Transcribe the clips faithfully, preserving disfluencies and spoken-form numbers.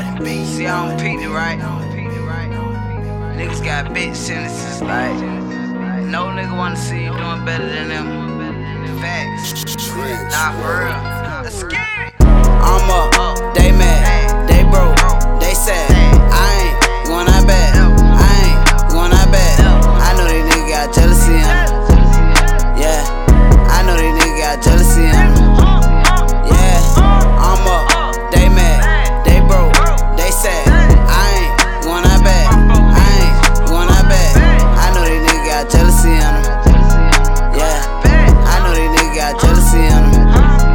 See, I don't peep it right. Niggas got bitch sentences like, no nigga wanna see you doing better than them. Facts. Nah, for real. Let's get it. I'm up, they mad, they broke, they sad. I ain't going out bad, I ain't going out bad. I know these niggas got jealousy in them. Yeah, I know these niggas got jealousy in them. Yeah, I'm up, they mad, they broke, they sad. I ain't going out bad, I ain't going out bad. I know these niggas got jealousy in them. Yeah, I know these niggas got jealousy in them.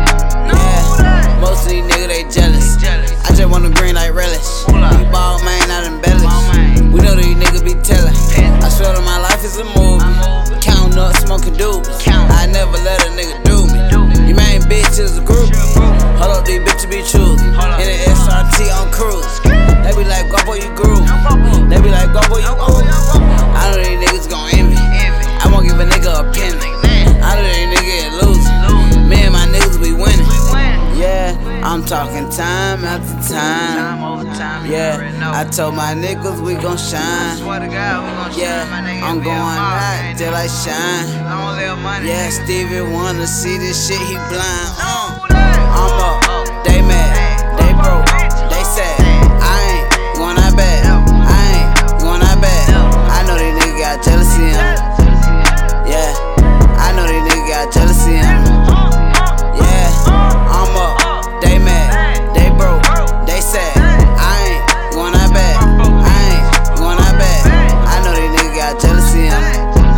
Yeah, most of these niggas they jealous. I just want the green like relish. We ball man, not embellish. We know these niggas be telling. I swear that my life is a movie. Counting up, smoking doobies. I never let a nigga do me. You main bitch is a group. Hold up, these bitches be choosy. In the S R T on cruise. They be like, go boy, you groove. They be like, go boy, you groove. I know these niggas gon' envy. I won't give a nigga a penny. I know these niggas losing. Me and my niggas be winning. Yeah, I'm talking time after time. Yeah, I told my niggas we gon' shine. Yeah, I'm going out till I shine. Yeah, Stevie wanna see this shit, he blind. Uh. I'm up, they mad, they broke, they sad. I ain't going out bad, I ain't going out bad. I know these niggas got jealousy in them. Yeah, I know these niggas got jealousy in them. Yeah, I'm up, they mad, they broke, they sad. I ain't going out bad, I ain't going out bad. I know these niggas got jealousy in them.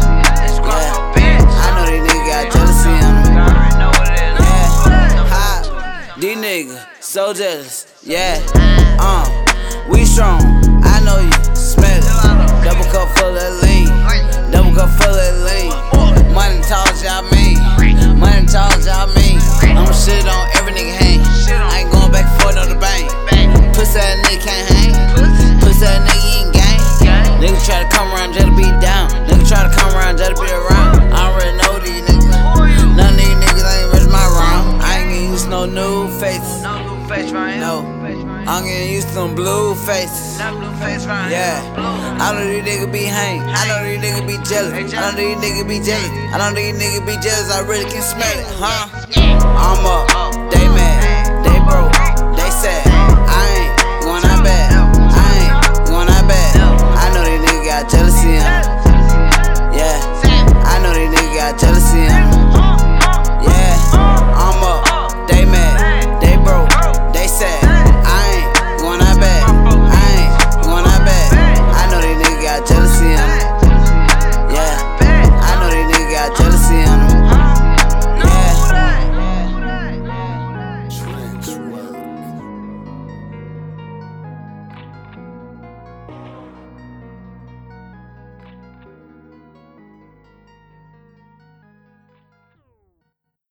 Yeah, I know these niggas got jealousy in them. Yeah, hot, these niggas so jealous. Yeah, uh, we strong. I know you smell it. Double cup full of lean, double cup full of lean. Money tall, y'all mean. Money tall, y'all mean. I'ma shit on every nigga hang. I ain't going back and forth on the bank. Pussy that nigga can't hang. Pussy that nigga ain't gang. Niggas try to come around just to be down. Niggas try to come around just to be around. I already know these niggas. None of these niggas ain't ready my round. I ain't getting used to no new faces. No, I'm getting used to some blue faces. Yeah, I know these niggas be hang. I know these niggas be jealous. I know these niggas be jealous. I know these niggas be jealous. I really can smell it, huh? I'm up,